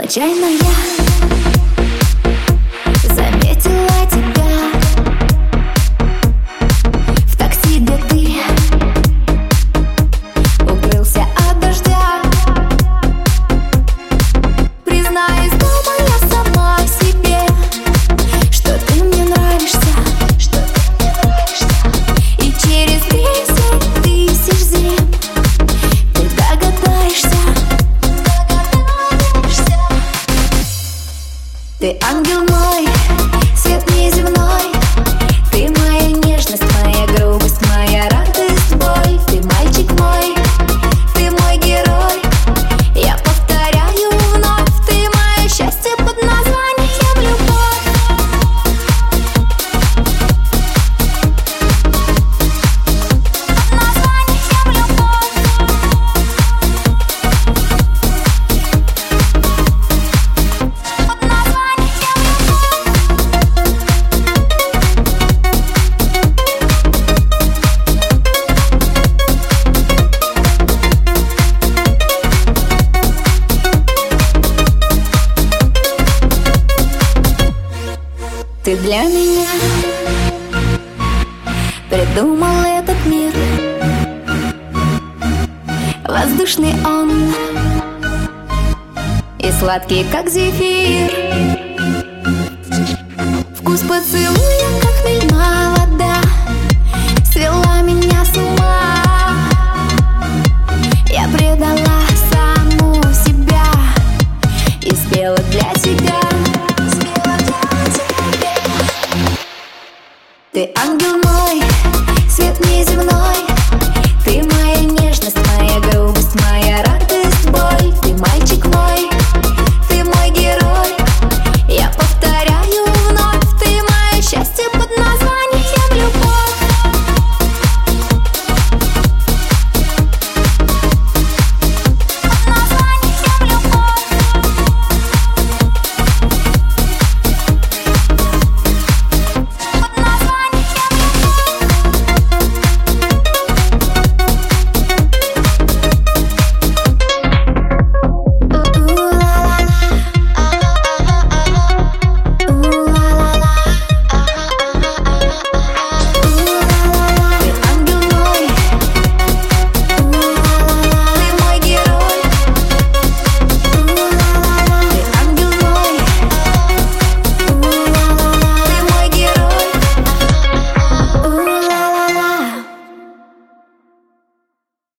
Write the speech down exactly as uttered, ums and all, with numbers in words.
Случайно я заметила тебя в такси, где ты укрылся от дождя. Признаюсь, думала сама себе, что ты мне нравишься, что ты мне нравишься. И через десять тысяч зим ты догадаешься. Ты ангел мой, свет неземной. Ты моя нежность, моя грубость, моя радость, боль. Ты мальчик мой, ты мой герой. Я повторяю вновь, ты мое счастье под названием любовь. Под названием любовь. Под названием Ты для меня придумал этот мир. Воздушный он и сладкий, как зефир. Вкус поцелуя, как хмельная вода, свела меня с ума. Я предала саму себя и спела для тебя. Ты ангел мой, свет неземной. Ты моя нежность, моя грубость, моя